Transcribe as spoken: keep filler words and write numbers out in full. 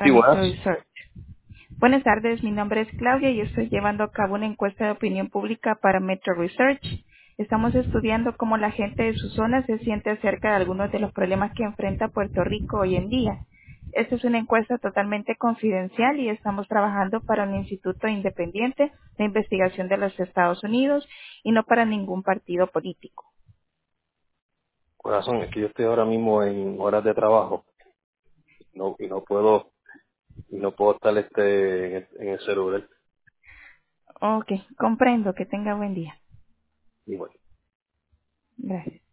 Sí, Metro buenas. Research. Buenas tardes, mi nombre es Claudia y estoy llevando a cabo una encuesta de opinión pública para Metro Research. Estamos estudiando cómo la gente de su zona se siente acerca de algunos de los problemas que enfrenta Puerto Rico hoy en día. Esta es una encuesta totalmente confidencial y estamos trabajando para un instituto independiente de investigación de los Estados Unidos y no para ningún partido político. Corazón, es que yo estoy ahora mismo en horas de trabajo no, y no puedo y no puedo estar este en el, en el celular. Ok, comprendo. Que tenga buen día. Y bueno. Gracias.